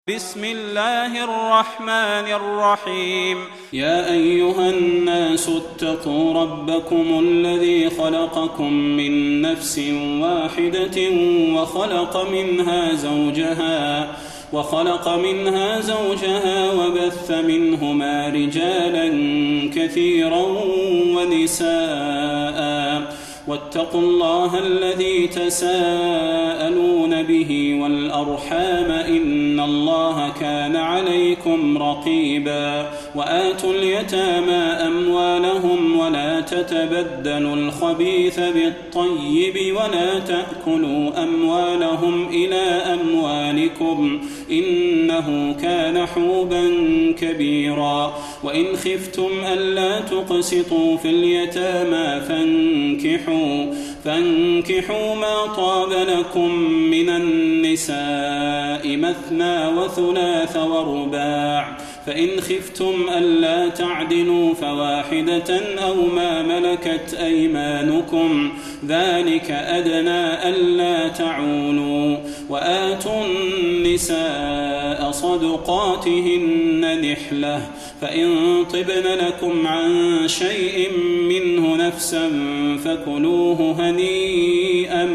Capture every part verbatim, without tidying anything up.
بسم الله الرحمن الرحيم يا أيها الناس اتقوا ربكم الذي خلقكم من نفس واحدة وخلق منها زوجها وخلق منها زوجها وبث منهما رجالا كثيرا ونساء واتقوا الله الذي تساءلون به والأرحام إن الله كان عليكم رقيبا وآتوا اليتامى أموالهم ولا تتبدلوا الخبيث بالطيب ولا تأكلوا أموالهم إلى أموالكم إنه كان حوبا كبيرا وإن خفتم ألا تقسطوا في اليتامى فانكحوا فانكحوا ما طاب لكم من النساء مثنى وثلاث ورباع فإن خفتم ألا تعدلوا فواحدة أو ما ملكت أيمانكم ذلك أدنى ألا تعولوا وآتوا النساء صدقاتهن نحلة فإن طبن لكم عن شيء منه نفسا فكلوه هنيئا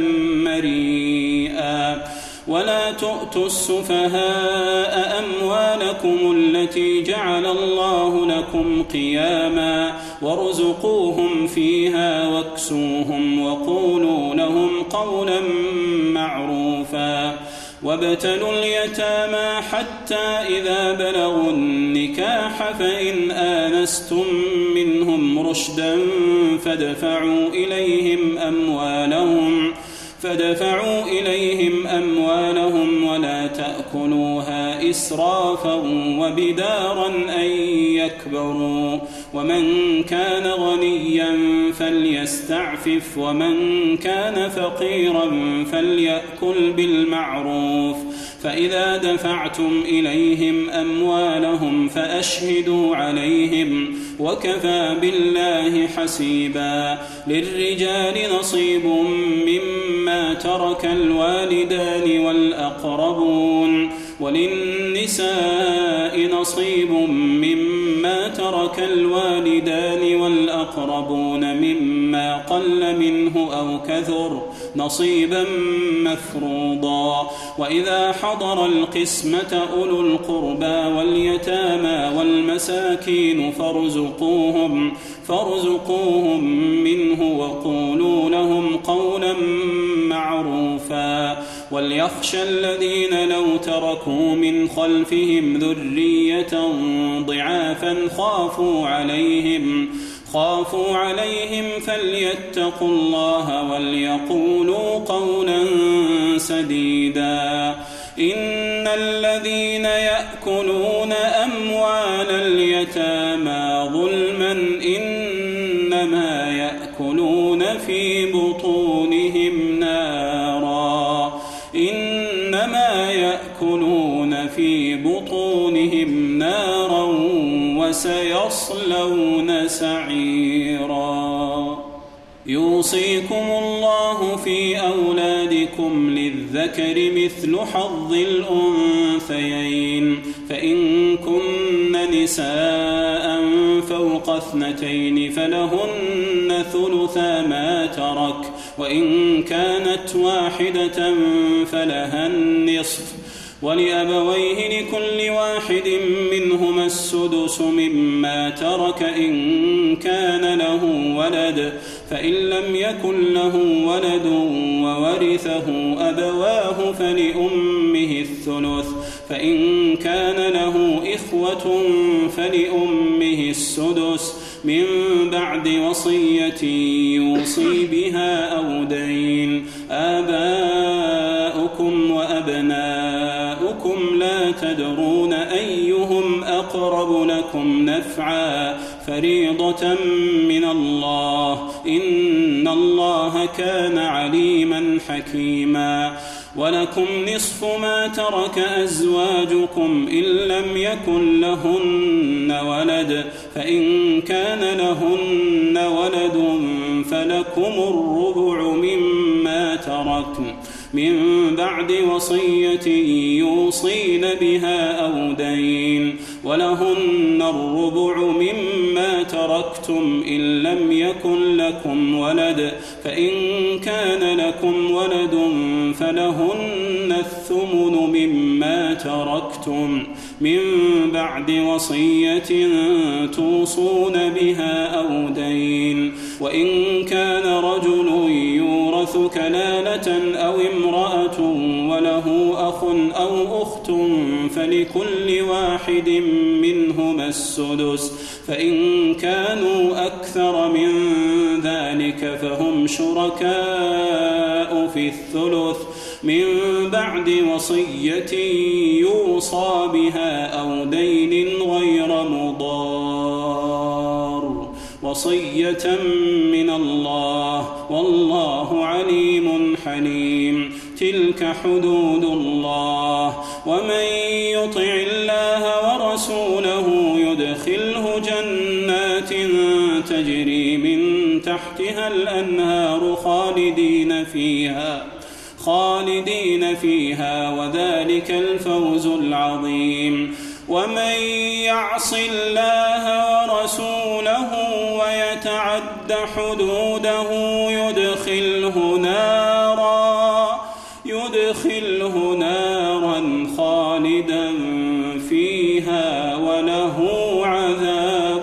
مريئا ولا تؤتوا السفهاء أموالكم التي جعل الله لكم قياما وارزقوهم فيها واكسوهم وقولوا لهم قولا معروفا وابتلوا اليتامى حتى إذا بلغوا النكاح فإن آنستم منهم رشدا فادفعوا إليهم أموالهم فدفعوا إليهم أموالهم ولا تأكلوها إسرافا وبدارا أن يكبروا ومن كان غنيا فليستعفف ومن كان فقيرا فليأكل بالمعروف فإذا دفعتم إليهم أموالهم فأشهدوا عليهم وكفى بالله حسيبا للرجال نصيب مما ترك الوالدان والأقربون وللنساء نصيب مما ترك الوالدان والأقربون مما قل منه أو كثر نصيبا مفروضا وإذا حضر القسمة أولو القربى واليتامى والمساكين فارزقوهم فارزقوهم منه وقولوا لهم قولا معروفا وليخشى الذين لو تركوا من خلفهم ذرية ضعافا خافوا عليهم خافوا عليهم فليتقوا الله وليقولوا قولا سديدا إن الذين يأكلون أموال اليتامى ظلما إنما يأكلون في بطونهم نارا إنما يأكلون في بطونهم نارا وسيصلون سعيرا يوصيكم الله في أولادكم للذكر مثل حظ الأنثيين فإن كن نساء فوق اثنتين فلهن ثلثا ما ترك وإن كانت واحدة فلها النصف ولأبويه لكل واحد منهما السدس مما ترك إن كان له ولد فإن لم يكن له ولد وورثه أبواه فلأمه الثلث فإن كان له إخوة فلأمه السدس من بعد وصية يوصي بها أو دين آباؤكم وأبناؤكم لا تدرون أيهم أقرب لكم نفعا فريضة من الله إن الله كان عليما حكيما ولكم نصف ما ترك أزواجكم إن لم يكن لهن ولد فإن كان لهن ولد فلكم الربع مما تركن من بعد وصية يوصين بها أو دين ولهن الربع مما تركتم إن لم يكن لكم ولد فإن كان لكم ولد فلهن الثمن مما تركتم من بعد وصية توصون بها أو دين وإن كان رجل يورث كلالة أو امرأة وله أخ أو أخت فلكل واحد منهما السدس فإن كانوا أكثر من ذلك فهم شركاء في الثلث من بعد وصية يوصى بها أو دين غير مضار وصية من الله والله عليم حليم تلك حدود الله ومن يطع الله ورسوله يدخله جنات تجري من تحتها الأنهار خالدين فيها خالدين فيها وذلك الفوز العظيم ومن يعص الله ورسوله ويتعد حدوده يدخله نارا يدخله نارا خالدا فيها وله عذاب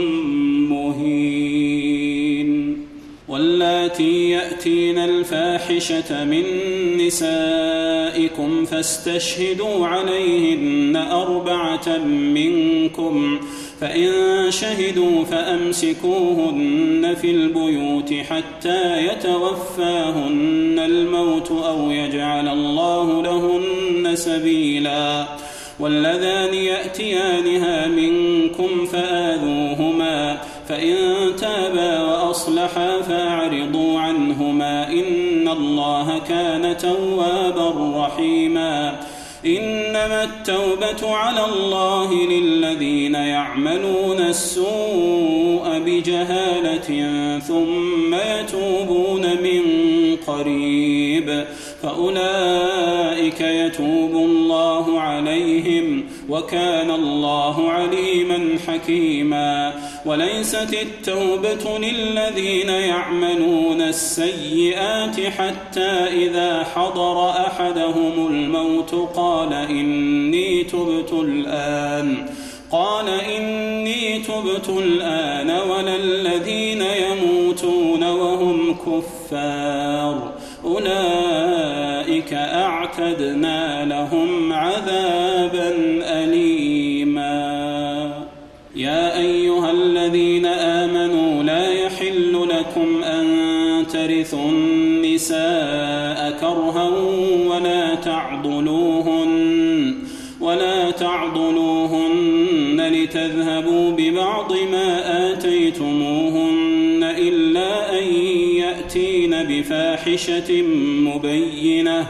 مهين واللاتي يأتين الفاحشة من نسائكم فاستشهدوا عليهن أربعة منكم فإن شهدوا فأمسكوهن في البيوت حتى يتوفاهن الموت أو يجعل الله لهن سبيلا واللذان يأتيانها منكم فآذوهما فإن تابا وأصلحا فأعرضوا عنهما إن الله كان توابا رحيما إنما التوبة على الله للذين يعملون السوء بجهالة ثم يتوبون من قريب فأولئك يتوب الله عليهم وكان الله عليما حكيما وليست التوبة للذين يعملون السيئات حتى إذا حضر أحدهم الموت قال إني تبت الآن قال إني تبت الآن ولا الذين يموتون وهم كفار أولئك أعتدنا لهم عذابا أليما يا أيها الذين آمنوا لا يحل لكم أن ترثوا النساء كرها ولا تعضلوهن ولا تعضلوهن لتذهبوا ببعض ما آتيتموهن إلا أن يأتين بفاحشة مبينة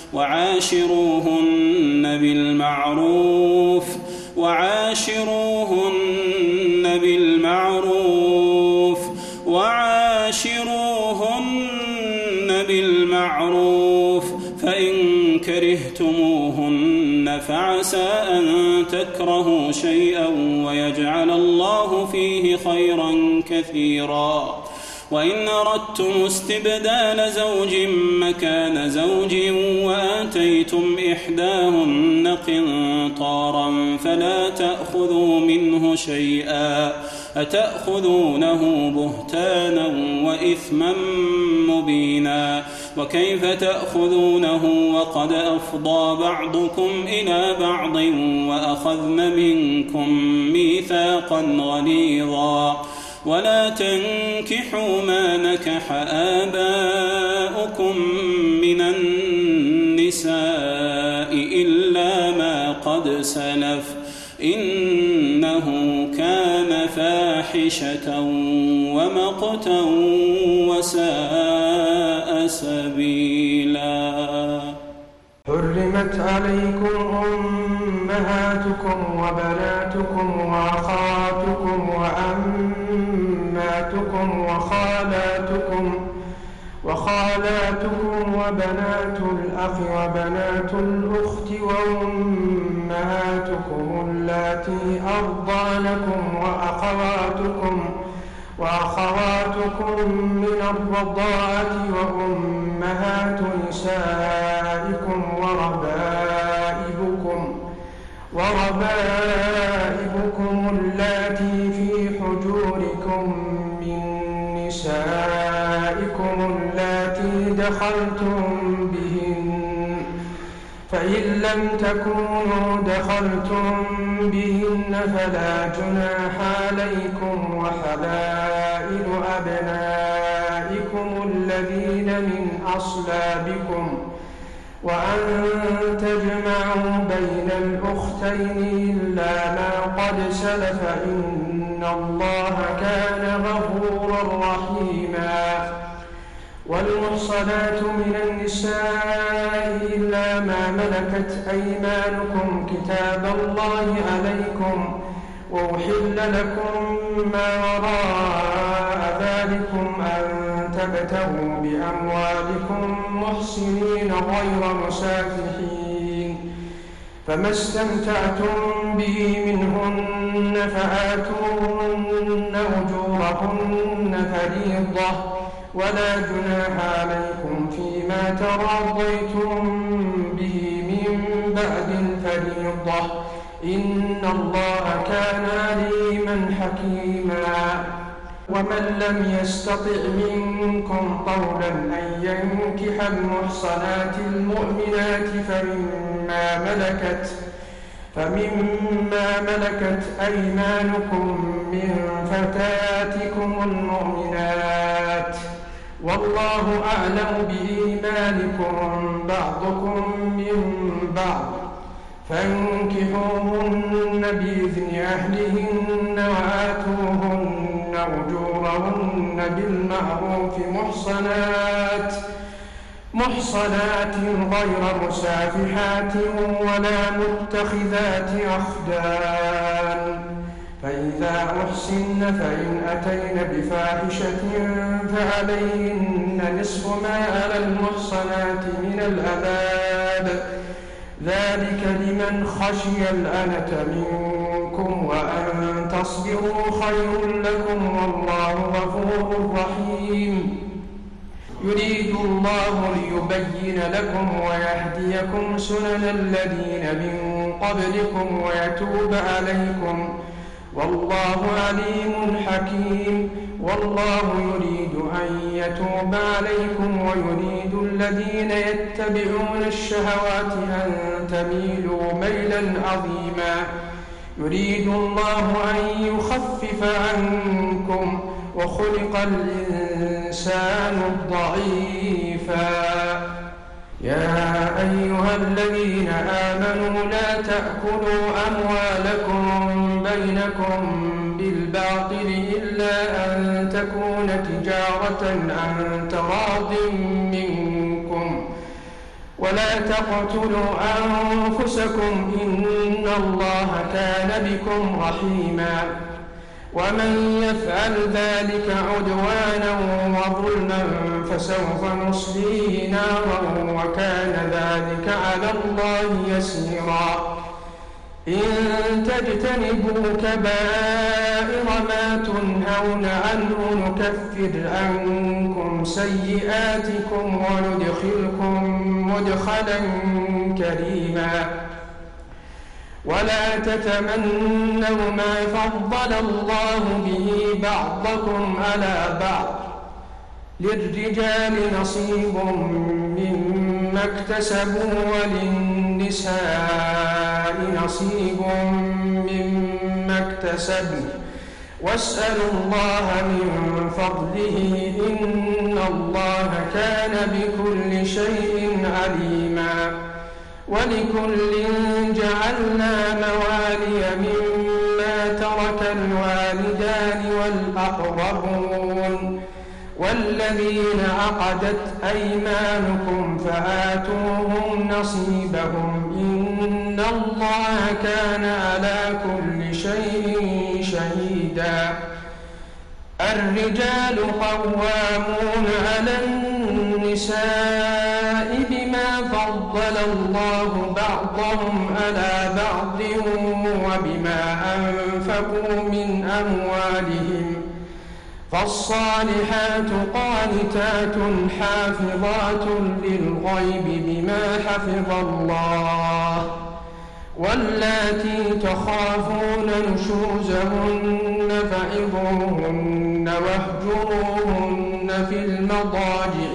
وعاشروهن بالمعروف وعاشروهن بالمعروف وعاشروهن بالمعروف فإن كرهتموهن فعسى أن تكرهوا شيئا ويجعل الله فيه خيرا كثيرا وإن أردتم استبدال زوج مكان زوج وآتيتم إحداهن قنطارا فلا تأخذوا منه شيئا أتأخذونه بهتانا وإثما مبينا وكيف تأخذونه وقد أفضى بعضكم إلى بعض وأخذن منكم ميثاقا غليظا ولا تنكحوا ما نكح آباؤكم من النساء إلا ما قد سلف إنه كان فاحشة ومقتا وساء سبيلا حرمت عليكم أمهاتكم وبناتكم وأخواتكم وعماتكم وخالاتكم وخالاتكم وبنات الأخ وبنات الأخت وأمهاتكم اللاتي أرضعنكم وأخواتكم وأخواتكم من الرضاعة وأمهات نسائكم وربائبكم وربائبكم اللاتي في حجوركم من نسائكم اللاتي دخلتم بهن فإن لم تكونوا دخلتم بهن فلا جناح عليكم وحلائل أبنائكم الذين من أصلابكم وأن تجمعوا بين الأختين إلا ما قد سلف إن الله كان غفورا رحيما والمحصنات من النساء إلا ما ملكت أيمانكم كتاب الله عليكم وأحل لكم ما وراء ذلكم أن تبتغوا بأموالكم محسنين غير مسافحين فما استمتعتم به منهن فآتوهن أجورهن فريضة ولا جناح عليكم فيما تراضيتم به من بعد الفريضة إن الله كان عليما حكيما ومن لم يستطع منكم قولا أن ينكح المحصنات المؤمنات فمما ملكت فمما ملكت أيمانكم من فتياتكم المؤمنات والله أعلم بإيمانكم بعضكم من بعض فانكحوهن بإذن أهلهن وآتوهن أجورهن بالمعروف محصنات محصنات غير مسافحات ولا متخذات أخدان فإذا أحسن فإن أتين بفاحشة فعليهن نصف ما على المحصنات من العذاب ذلك لمن خشي الأنة منكم وأن تصبروا خير لكم والله غفور رحيم يريد الله ليبين لكم ويهديكم سنن الذين من قبلكم ويتوب عليكم والله عليم حكيم والله يريد أن يتوب عليكم ويريد الذين يتبعون الشهوات أن تميلوا ميلا عظيما يريد الله أن يخفف عنكم وخلق الإنسان ضعيفا يا أيها الذين آمنوا لا تأكلوا أموالكم بينكم بالباطل إلا أن تكون تجارة عن تراض منكم ولا تقتلوا أنفسكم إن الله كان بكم رحيما ومن يفعل ذلك عدوانا وظلما فسوف نصليه نارا وكان ذلك على الله يسيرا إن تجتنبوا كبائر ما تنهون عنه نكفر عنكم سيئاتكم وندخلكم مدخلا كريما ولا تتمنوا ما فضل الله به بعضكم على بعض للرجال نصيب مما اكتسبوا وللنساء نصيب مما اكتسبن واسألوا الله من فضله إن الله كان بكل شيء عليما ولكل جعلنا موالي مما ترك الوالدان والأقربون والذين عقدت أيمانكم فآتوهم نصيبهم إن الله كان على كل شيء شهيدا الرجال قوامون على النساء النساء بما فضل الله بعضهم على بعض وبما أنفقوا من أموالهم فالصالحات قانتات حافظات للغيب بما حفظ الله واللاتي تخافون نشوزهن فعظوهن واهجروهن في المضاجع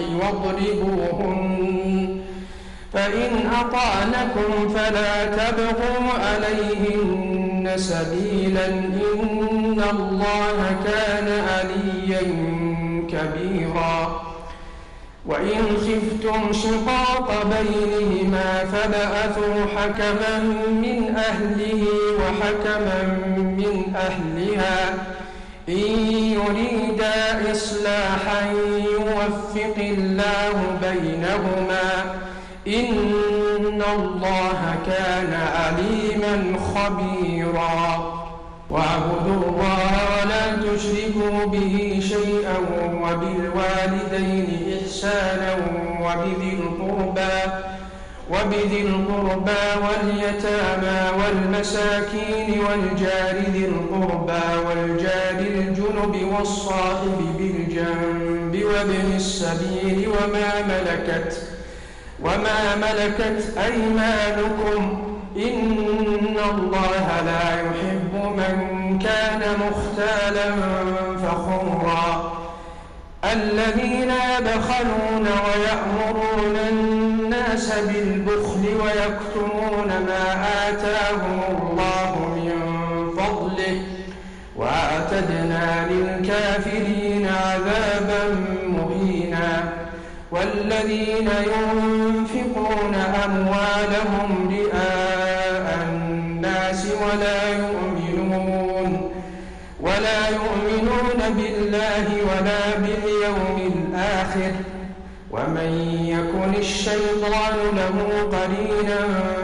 واضربوهن فإن أطعنكم فلا تبغوا عليهن سبيلا إن الله كان عليا كبيرا وإن خفتم شقاق بينهما فبعثوا حكما من أهله وحكما من أهلها إن يريدا إصلاحا يوفق الله بينهما إن الله كان عليما خبيرا واعبدوا الله ولا تشركوا به شيئا وبالوالدين إحسانا وبذي القربى وبذي القربى واليتامى والمساكين والجار ذي القربى والجار الجنب والصاحب بالجنب وابن السبيل وما ملكت وما ملكت أيمانكم إن الله لا يحب من كان مختالا فخورا الذين يبخلون ويأمرون الناس بالبخل ويكتمون ما آتاهم الله من فضله وأعتدنا للكافرين عذابا مهينا والذين ينفقون أموالهم رئاء الناس ولا يؤمنون ولا يؤمنون بالله ولا باليوم الآخر ومن يكن الشيطان له قرينا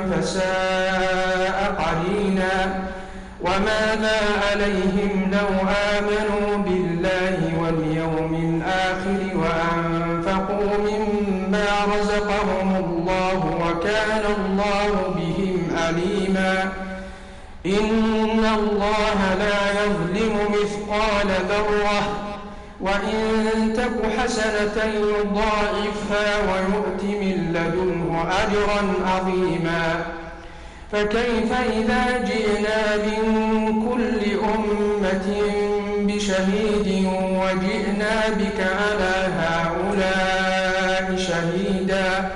فساء قرينا وماذا عليهم لو آمنوا بالله واليوم الآخر وأنفقوا مما رزقهم الله وكان الله بهم عليما إن الله لا يظلم مثقال ذرة وإن تك حسنة يضاعفها ويؤت من لدنه أجرا عظيما فكيف إذا جئنا من كل أمة بشهيد وجئنا بك على هؤلاء شهيدا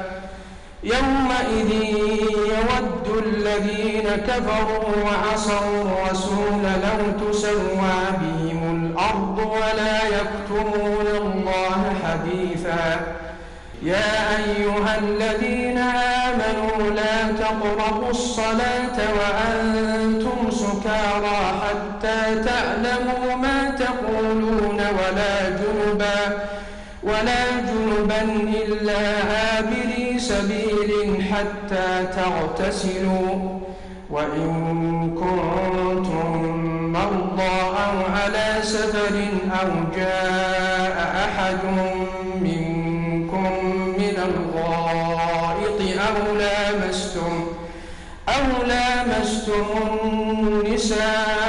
يومئذ يود الذين كفروا وعصوا الرسول لو تسوى بهم الأرض ولا يكتمون الله حديثا يا أيها الذين آمنوا لا تقربوا الصلاة وأنتم سكارى حتى تعلموا ما تقولون ولا جنبا ولا جنبا إلا عابري سبيل حتى تغتسلوا وإن كنتم مرضى أو على سفر أو جاء أحد منكم من الغائط أو لامستم أو لامستم النساء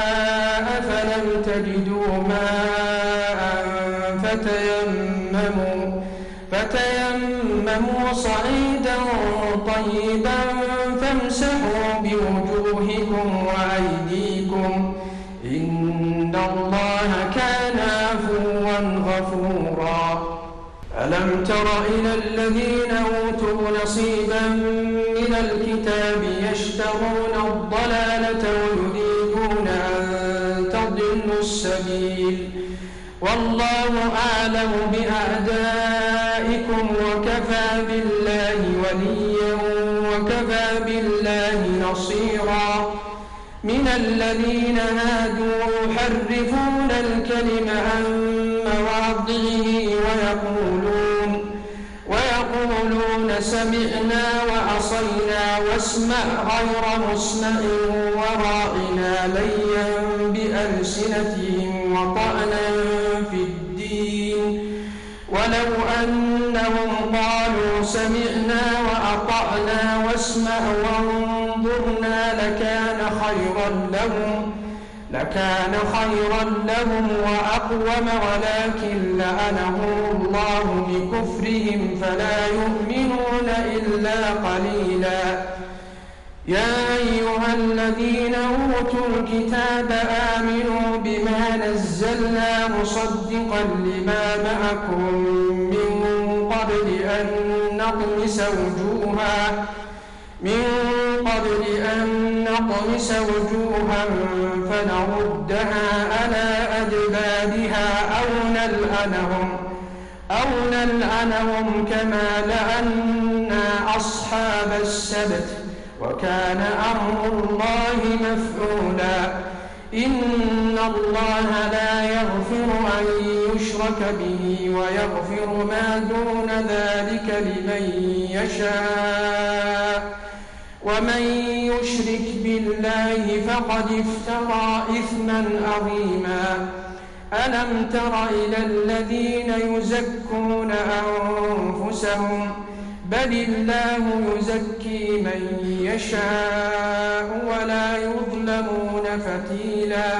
فلم تجدوا ماء فتيمموا فتيمموا صعيدا طيبا فامسحوا بوجوهكم وأيديكم إن الله كان عفوا غفورا ألم تر إلى الذين أوتوا نصيبا من الكتاب يشترون الضلالة ويريدون أن تضلوا السبيل والله أعلم بأعدائكم وكفى بالله وليا وكفى بالله نصيرا من الذين هادوا يحرفون الكلم عن مواضعه ويقولون ويقولون سمعنا وعصينا واسمع غير مسمع وراعنا ليا بألسنتهم وطعنا في الدين ولا ولو أنهم قالوا سمعنا وأطعنا واسمع وانظرنا لكان خيرا لهم لكان خيرا لهم وأقوم ولكن لعنهم الله بكفرهم فلا يؤمنون إلا قليلا. يا أيها الذين أوتوا الكتاب آمنوا بما نزلنا مصدقا لما معكم من قبل أن نطمس وجوها من قبل أن نطمس وجوها فنردها على أدبارها أو نلعنهم أو نلعنهم كما لعنا أصحاب السبت وكان أمر الله مفعولا. إن الله لا يغفر أن يشرك به ويغفر ما دون ذلك لمن يشاء ومن يشرك بالله فقد افترى إثما عظيما. ألم تر إلى الذين يزكون أنفسهم بل الله يزكي من يشاء ولا يظلمون فتيلا.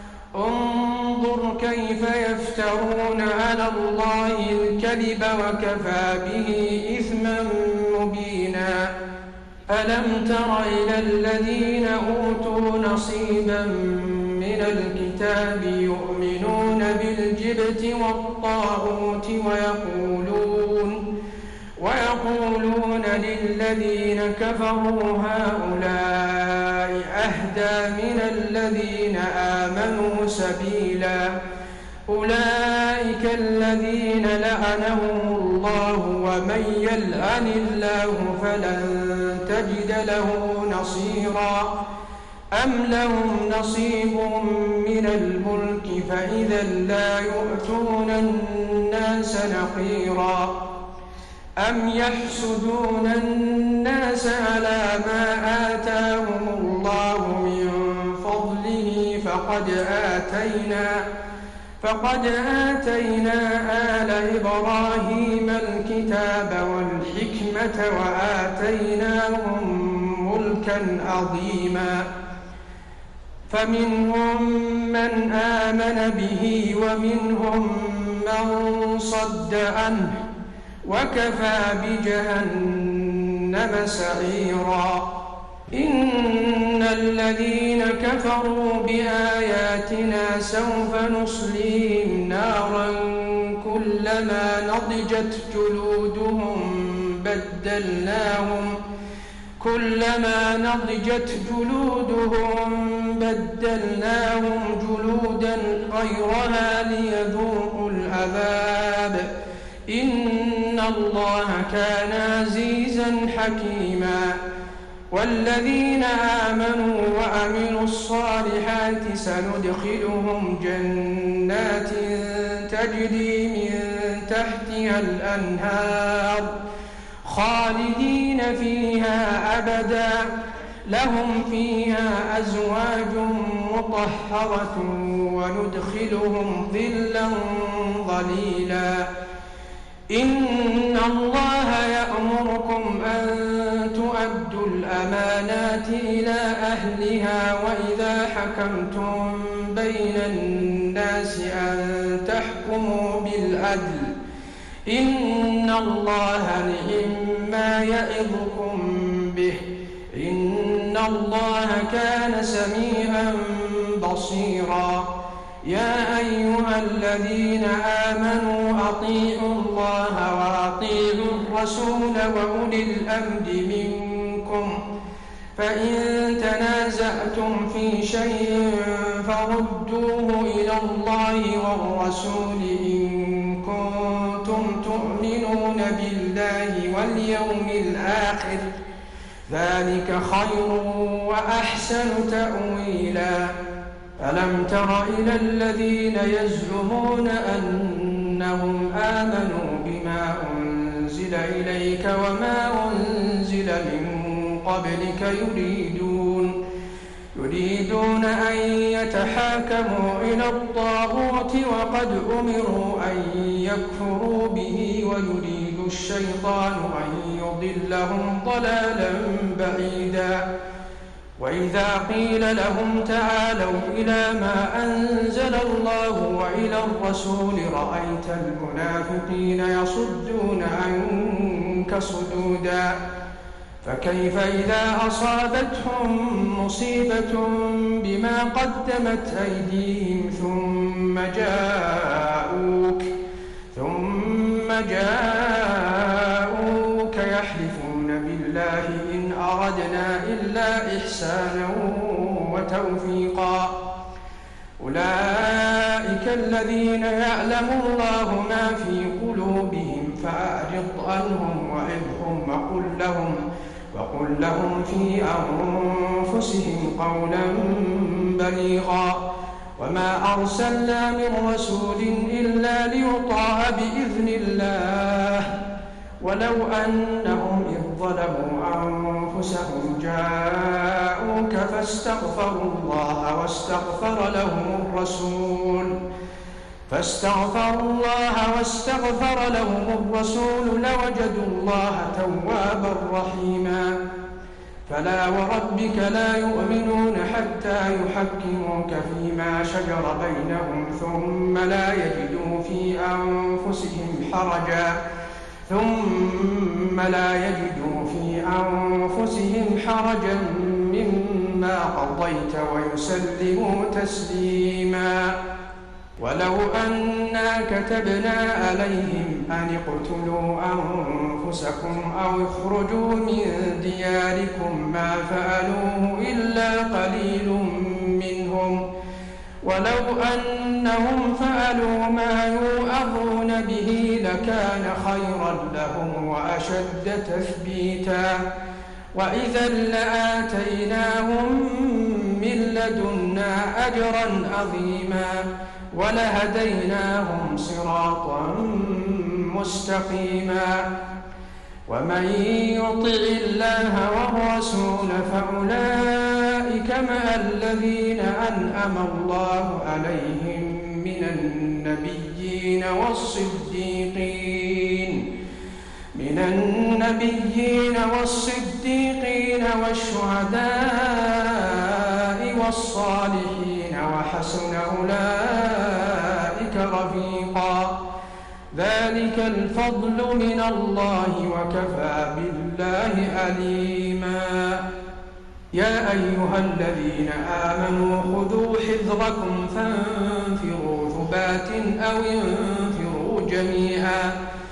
انظر كيف يفترون على الله الكذب وكفى به إثما مبينا. ألم تر إلى الذين أوتوا نصيبا من الكتاب يؤمنون بالجبت والطاغوت ويقولون ويقولون للذين كفروا هؤلاء أهدى من الذين آمنوا سبيلا. أولئك الذين لعنهم الله ومن يلعن الله فلن تجد له نصيرا. أم لهم نصيب من الملك فإذا لا يؤتون الناس نقيرا. أم يحسدون الناس على ما آتاهم الله من فضله فقد آتينا فقد آتينا آل إبراهيم الكتاب والحكمة وآتيناهم ملكا عظيما. فمنهم من آمن به ومنهم من صد عنه وكفى بجهنم سعيرا. إن الذين كفروا بآياتنا سوف نصليهم نارا كلما نضجت جلودهم بدلناهم كلما نضجت جلودهم بدلناهم جلودا غيرها ليذوقوا العذاب. إن الله كان عزيزا حكيما. والذين آمنوا وعملوا الصالحات سندخلهم جنات تجري من تحتها الأنهار خالدين فيها أبدا لهم فيها أزواج مطهرة وندخلهم ظلا ظليلا. إن الله يأمركم أن تؤدوا الأمانات إلى أهلها وإذا حكمتم بين الناس أن تحكموا بالعدل. إن الله نعم ما يعظكم به إن الله كان سميعا بصيرا. يا أيها الذين آمنوا أطيعوا الله وأطيعوا الرسول وأولي الأمر منكم فإن تنازعتم في شيء فردوه إلى الله والرسول إن كنتم تؤمنون بالله واليوم الآخر ذلك خير وأحسن تأويلا. ألم تر إلى الذين يزعمون أنهم آمنوا بما أنزل إليك وما أنزل من قبلك يريدون يريدون أن يتحاكموا إلى الطاغوت وقد أمروا أن يكفروا به ويريد الشيطان أن يضلهم ضلالا بعيدا. وإذا قيل لهم تعالوا إلى ما أنزل الله وإلى الرسول رأيت المنافقين يصدون عنك صدودا. فكيف إذا أصابتهم مصيبة بما قدمت أيديهم ثم جاءوك ثم جاءوك يحلفون بالله إن أردنا إلا إحسانا وتوفيقا. أولئك الذين يعلم الله ما في قلوبهم فأعرض عنهم وعظهم وقل لهم وقل لهم في أنفسهم قولا بليغا. وما أرسلنا من رسول إلا ليطاع بإذن الله ولو أنهم إذ ظلموا أنفسهم جاءوك فاستغفروا الله واستغفر لهم الرسول فاستغفروا الله واستغفر لهم الرسول لوجدوا الله توابا رحيما. فلا وربك لا يؤمنون حتى يحكموك فيما شجر بينهم ثم لا يجدوا في أنفسهم حرجا ثم لا يجدوا في أنفسهم حرجا مما قضيت ويسلموا تسليما. ولو أنا كتبنا عليهم أن اقتلوا أنفسكم أو اخرجوا من دياركم ما فعلوه إلا قليل منهم ولو أنهم فعلوا ما يوعظون به لكان خيرا لهم وأشد تثبيتا. وإذا لآتيناهم من لدنا أجرا عظيما ولهديناهم صراطا مستقيما. ومن يطع الله والرسول فأولئك مع الذين أنعم الله عليهم من النبيين والصديقين من النبيين والصديقين والشهداء والصالحين وحسن أولئك رفيقا. ذلك الفضل من الله وكفى بالله عليما. يا أيها الذين آمنوا خذوا حذركم فانفروا ثبات أو انفروا جميعا.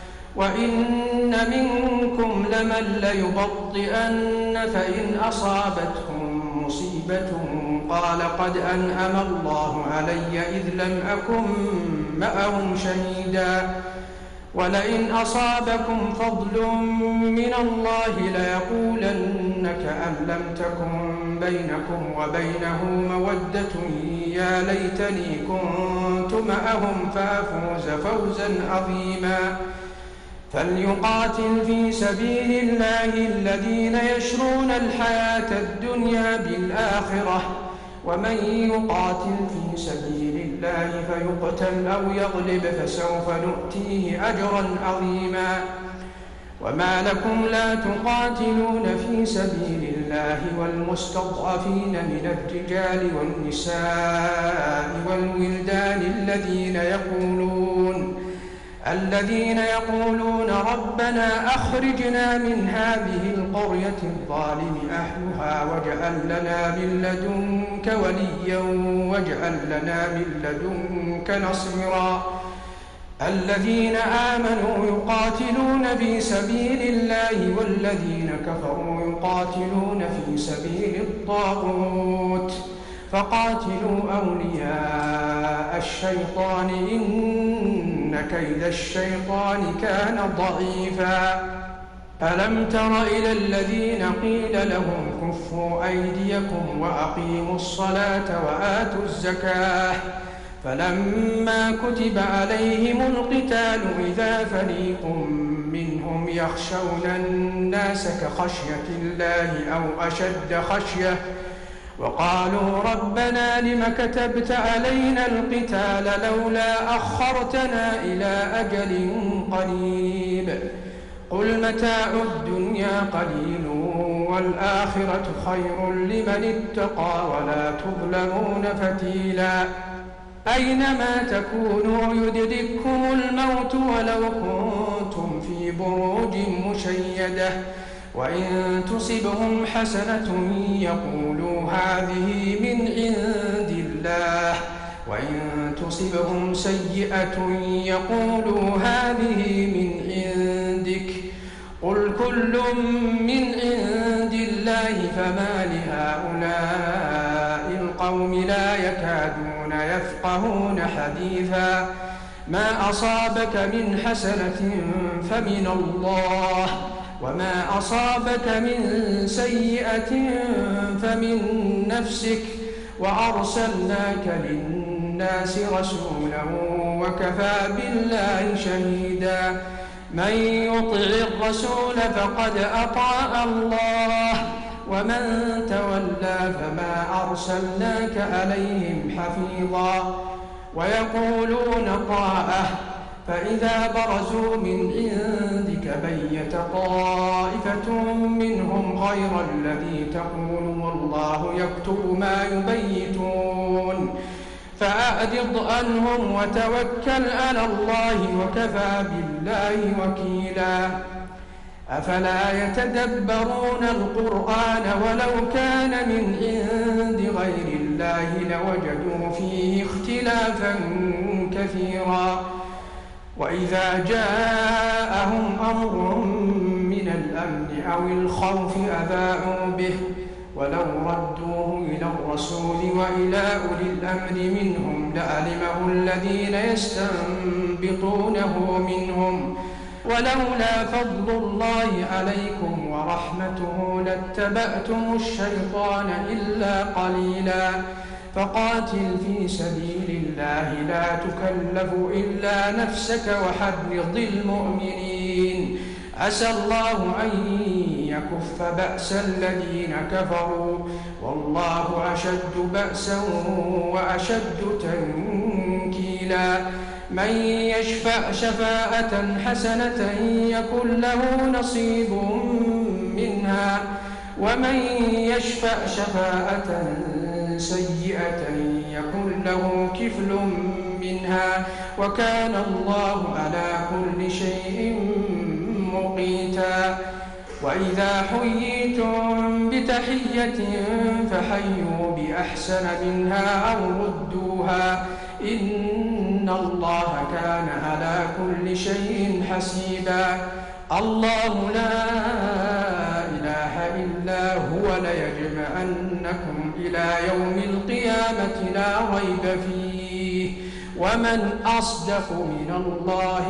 وإن منكم لمن ليبطئن فإن أصابتهم مصيبة قال قد أنعم الله علي إذ لم أكن معهم شهيدا. ولئن أصابكم فضل من الله ليقولن كأن لم تكن بينكم وبينه مودة يا ليتني كنت معهم فأفوز فوزا عظيما. فليقاتل في سبيل الله الذين يشرون الحياة الدنيا بالآخرة ومن يقاتل في سبيل الله فيقتل أو يغلب فسوف نؤتيه أجرا عظيما. وما لكم لا تقاتلون في سبيل الله والمستضعفين من الرجال والنساء والولدان الذين يقولون الذين يقولون ربنا أخرجنا من هذه القرية الظالم أهلها واجعل لنا من لدنك وليا واجعل لنا من لدنك نصيرا. الذين آمنوا يقاتلون في سبيل الله والذين كفروا يقاتلون في سبيل الطاغوت فقاتلوا أولياء الشيطان إن كيد الشيطان كان ضعيفا. ألم تر إلى الذين قيل لهم كفوا أيديكم وأقيموا الصلاة وآتوا الزكاة فلما كتب عليهم القتال إذا فريق منهم يخشون الناس كخشية الله أو أشد خشية وقالوا ربنا لم كتبت علينا القتال لولا أخرتنا إلى أجل قريب قل متاع الدنيا قليل والآخرة خير لمن اتقى ولا تظلمون فتيلا أينما تكونوا يدرككم الموت ولو كنتم في بروج مشيدة وإن تصبهم حسنة يقولوا هذه من عند الله وإن تصبهم سيئة يقولوا هذه من عندك قل كل من عند الله فما لهؤلاء القوم لا يكادون يفقهون حديثا ما أصابك من حسنة فمن الله وما أصابك من سيئة فمن نفسك وأرسلناك للناس رسولا وكفى بالله شهيدا من يطع الرسول فقد أطاع الله ومن تولى فما أرسلناك عليهم حفيظا ويقولون طاعة فإذا برزوا من عندك بيت طائفة منهم غير الذي تقول والله يكتب ما يبيتون فأعرض عنهم وتوكل على الله وكفى بالله وكيلا أفلا يتدبرون القرآن ولو كان من عند غير الله لوجدوا فيه اختلافا كثيرا وإذا جاءهم أمر من الأمن أو الخوف أذاعوا به ولو ردوه إلى الرسول وإلى أولي الأمر منهم لعلمه الذين يستنبطونه منهم ولولا فضل الله عليكم ورحمته لاتبعتم الشيطان إلا قليلا فقاتل في سبيل الله لا تكلف إلا نفسك وحرض المؤمنين عسى الله أن يكف بأس الذين كفروا والله أشد بأسا وأشد تنكيلا من يشفع شفاعة حسنة يكن له نصيب منها ومن يشفع شفاعة سيئة يكن له كفل منها وكان الله على كل شيء مقيتا وإذا حييتم بتحية فحيوا بأحسن منها أو ردوها إن الله كان على كل شيء حسيبا الله لا إله إلا هو ليجمعنكم إلى يوم القيامة لا ريب فيه ومن أصدق من الله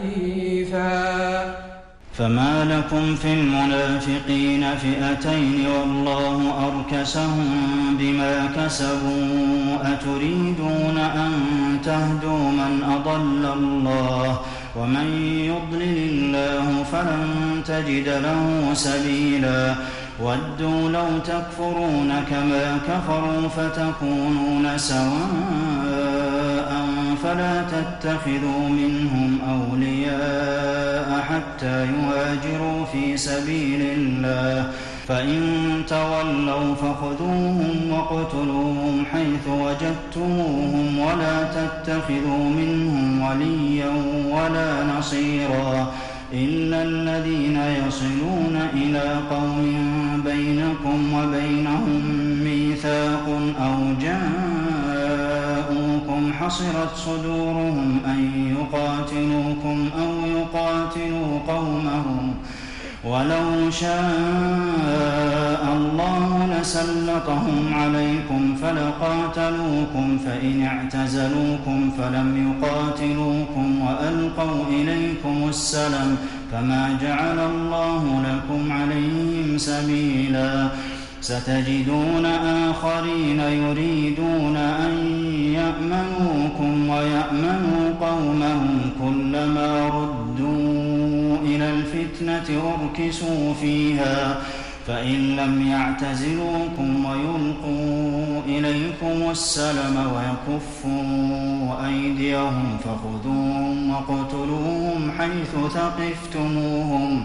حديثا فما لكم في المنافقين فئتين والله أركسهم بما كسبوا أتريدون أن تهدوا من أضل الله ومن يضلل الله فلن تجد له سبيلا ودوا لو تكفرون كما كفروا فتكونون سواء فلا تتخذوا منهم أولياء حتى يهاجروا في سبيل الله فإن تولوا فخذوهم واقتلوهم حيث وجدتموهم ولا تتخذوا منهم وليا ولا نصيرا إلا الذين يصلون إلى قوم بينكم وبينهم ميثاق أو جاءوكم حصرت صدورهم أن يقاتلوكم أو يقاتلوا قومهم ولو شاء الله لسلطهم عليكم فلقاتلوكم فإن اعتزلوكم فلم يقاتلوكم وألقوا إليكم السلم فما جعل الله لكم عليهم سبيلا ستجدون آخرين يريدون أن يأمنوكم ويأمنوا قومهم كلما ردوا إلى الفتنة أركسوا فيها فإن لم يعتزلوكم ويلقوا إليكم السلم ويكفوا أيديهم فخذوهم واقتلوهم حيث ثقفتموهم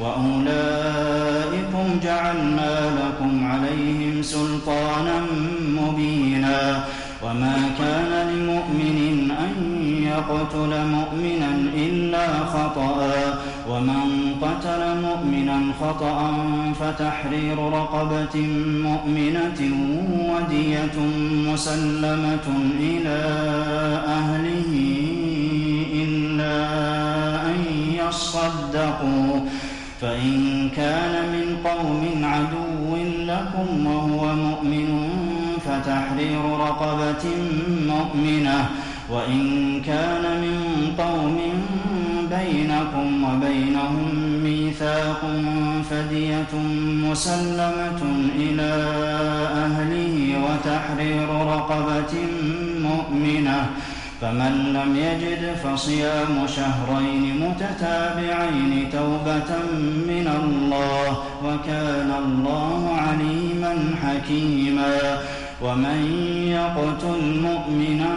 وأولئكم جعلنا لكم عليهم سلطانا مبينا وما كان لمؤمن أن يقتل مؤمنا إلا خطأ ومن قتل مؤمنا خطأ فتحرير رقبة مؤمنة ودية مسلمة إلى أهله إلا أن يصدقوا فإن كان من قوم عدو لكم وهو مؤمن فتحرير رقبة مؤمنة وإن كان من قوم بينكم وبينهم ميثاق فدية مسلمة إلى أهله وتحرير رقبة مؤمنة فمن لم يجد فصيام شهرين متتابعين توبة من الله وكان الله عليما حكيما ومن يقتل مؤمنا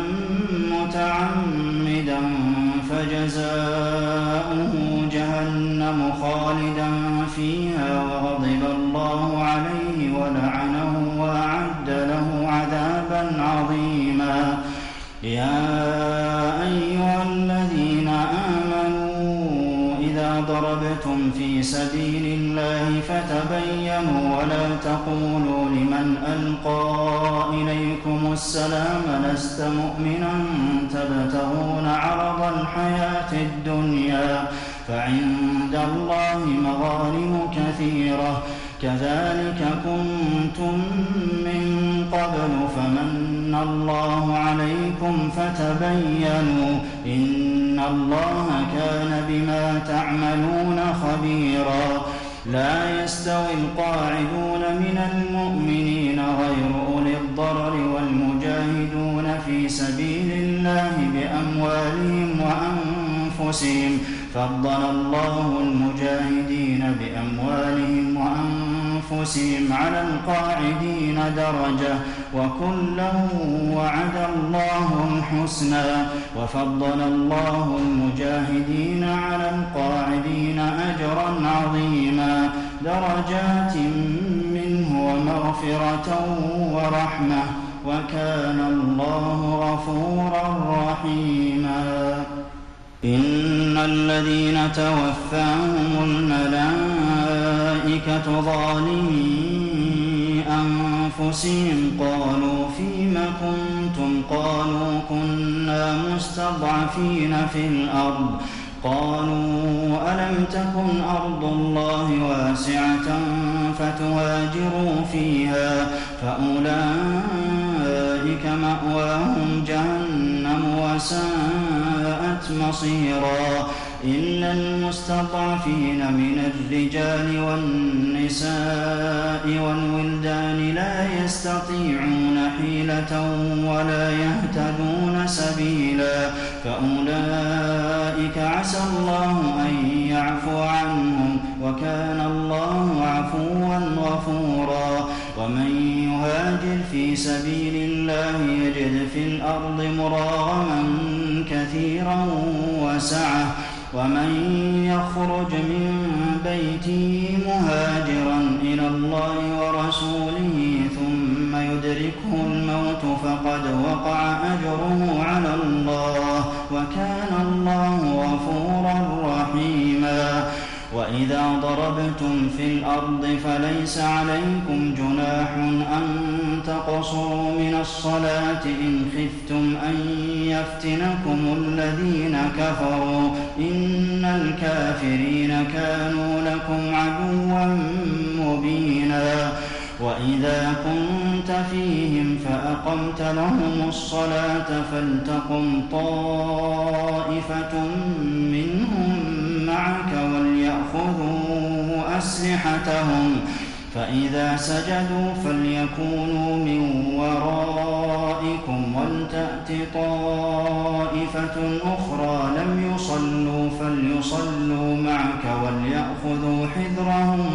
متعمدا فجزاؤه جهنم خالدا فيها وغضب الله عليه ولعنه وأعد له عذابا عظيما يا أيها الذين آمنوا إذا ضربتم في سبيل الله فتبينوا ولا تقولوا لمن ألقى إليكم السلام لست مؤمنا تبتغون عرض الحياة الدنيا فعند الله مغانم كثيرة كذلك كنتم من قبل فمن الله عليكم فتبينوا إن الله كان بما تعملون خبيرا لا يستوي القاعدون من المؤمنين غير أولي الضرر والمجاهدون في سبيل الله بأموالهم وأنفسهم فضل الله المجاهدين بأموالهم وأنفسهم على القاعدين درجة وكلا وعد الله الحسنى وفضل الله المجاهدين على القاعدين أجرا عظيما درجات منه ومغفرة ورحمة وكان الله غفورا رحيما إن الذين توفاهم الملائكة ظالمي أنفسهم قالوا فيم كنتم قالوا كنا مستضعفين في الأرض قالوا ألم تكن أرض الله واسعة فتهاجروا فيها فأولئك مأواهم جهنم وساءت مصيرا إلا المستضعفين من الرجال والنساء والولدان لا يستطيعون حيلة ولا يهتدون سبيلا فأولئك عسى الله أن يعفو عنهم وكان الله عفوا غفورا ومن يهاجر في سبيل الله يجد في الأرض مراغما كثيرا وسعة ومن يخرج من بيته مهاجرا إلى الله ورسوله ثم يدركه الموت فقد وقع أجره على الله وكان الله غفورا رحيما وإذا ضربتم في الأرض فليس عليكم جناح أن تقصروا من الصلاة إن خفتم أن يفتنكم الذين كفروا إن الكافرين كانوا لكم عدوا مبينا وإذا كنت فيهم فأقمت لهم الصلاة فلتقم طائفة منهم معك وليأخذوا أسلحتهم فإذا سجدوا فليكونوا من ورائكم ولتأت طائفة أخرى لم يصلوا فليصلوا معك وليأخذوا حذرهم وأسلحتهم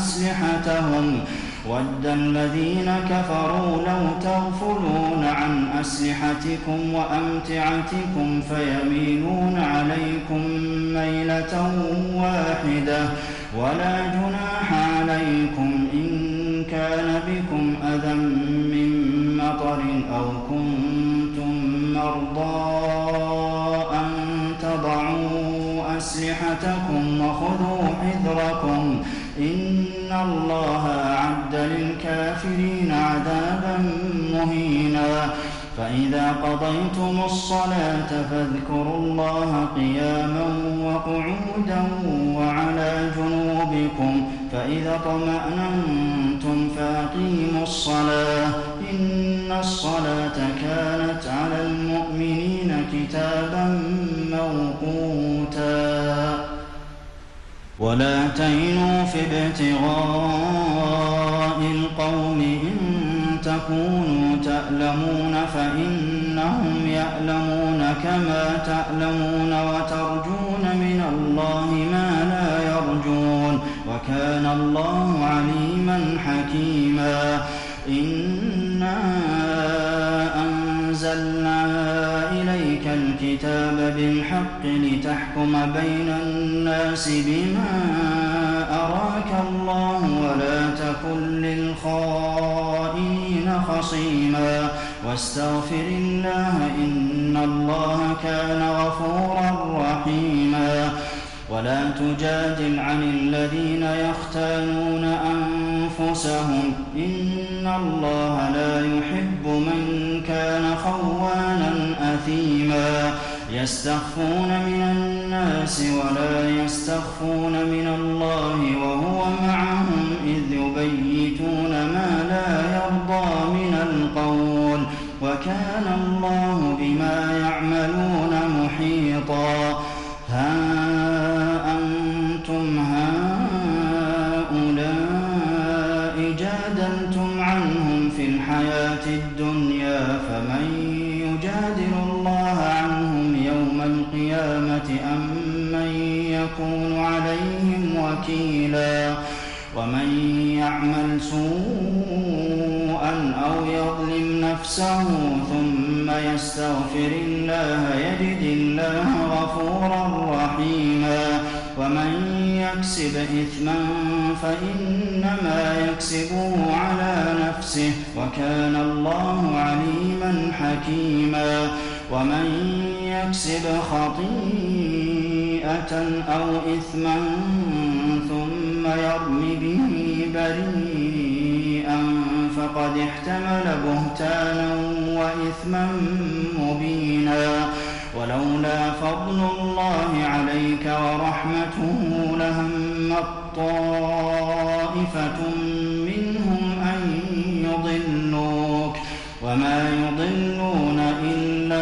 أسلحتهم وَدَّ الَّذِينَ كَفَرُوا لَوْ تَغْفُلُونَ عَنْ أَسْلِحَتِكُمْ وَأَمْتِعَتِكُمْ فَيَمِيلُونَ عَلَيْكُمْ مَيْلَةً وَاحِدَةً وَلَا جُنَاحَ عَلَيْكُمْ إِن كَانَ بِكُمْ أَذًى مِّن مَّطَرٍ أَوْ كُنتُم مَّرْضَىٰ أَن تَضَعُوا أَسْلِحَتَكُمْ وَخُذُوا حِذْرَكُمْ إِنَّ اللَّهَ أَعَدَّ لِلْكَافِرِينَ عَذَابًا مُّهِينًا فَإِذَا قَضَيْتُمُ الصَّلَاةَ فَاذْكُرُوا اللَّهَ قِيَامًا وَقُعُودًا وَعَلَىٰ جُنُوبِكُمْ فَإِذَا اطْمَأْنَنتُمْ فَأَقِيمُوا الصَّلَاةَ ۚ إِنَّ الصَّلَاةَ كَانَتْ عَلَى الْمُؤْمِنِينَ كِتَابًا مَّوْقُوتًا وَلَا تَهِنُوا فِي ابْتِغَاءِ الْقَوْمِ إِن تَكُونُوا تَأْلَمُونَ فَإِنَّهُمْ يَأْلَمُونَ كَمَا تَأْلَمُونَ وَتَرْجُونَ مِنَ اللَّهِ مَا لَا يَرْجُونَ ۗ وَكَانَ اللَّهُ عَلِيمًا حَكِيمًا إِنَّا أَنزَلْنَا إِلَيْكَ الْكِتَابَ بِالْحَقِّ لِتَحْكُمَ بَيْنَ النَّاسِ بِمَا أَرَاكَ اللَّهُ وَلَا تَكُن لِّلْخَائِنِينَ خَصِيمًا وَاسْتَغْفِرِ اللَّهَ ۖ إِنَّ اللَّهَ كَانَ غَفُورًا رَّحِيمًا وَلَا تُجَادِلْ عَنِ الَّذِينَ يَخْتَانُونَ أَنفُسَهُمْ ۚ إِنَّ اللَّهَ لَا يُحِبُّ مَن كَانَ خَوَّانًا أَثِيمًا يَسْتَخْفُونَ مِنَ النَّاسِ وَلَا يَسْتَخْفُونَ مِنَ اللَّهِ وَهُوَ مَعَهُمْ إِذْ يُبَيِّتُونَ مَا لَا يَرْضَىٰ مِنَ الْقَوْلِ ۚ وَكَانَ اللَّهُ بِمَا يَعْمَلُونَ مُحِيطًا هَا أَنتُمْ هَٰؤُلَاءِ جَادَلْتُمْ عَنْهُمْ فِي الْحَيَاةِ الدُّنْيَا فَمَن يُجَادِلُ اللَّهَ عَنْهُمْ يَوْمَ الْقِيَامَةِ أَم مَّن يَكُونُ عَلَيْهِمْ وَكِيلًا وَمَن يَعْمَلْ سُوءًا أَوْ يَظْلِمْ نَفْسَهُ ثُمَّ يَسْتَغْفِرِ اللَّهَ يَجِدِ اللَّهَ غَفُورًا رَّحِيمًا وَمَن يَكْسِبْ إِثْمًا فَإِنَّمَا يَكْسِبُهُ عَلَىٰ نَفْسِهِ ۚ وَكَانَ اللَّهُ عَلِيمًا حَكِيمًا وَمَن يَكْسِبْ خَطِيئَةً أَوْ إِثْمًا ثُمَّ يَرْمِ بِهِ بَرِيئًا فَقَدِ احْتَمَلَ بُهْتَانًا وَإِثْمًا مُّبِينًا وَلَوْلَا فَضْلُ اللَّهِ عَلَيْكَ وَرَحْمَتُهُ لَهَمَّت طَّائِفَةٌ مِّنْهُمْ أَن يُضِلُّوكَ وَمَا يُضِلُّونَ إِلَّا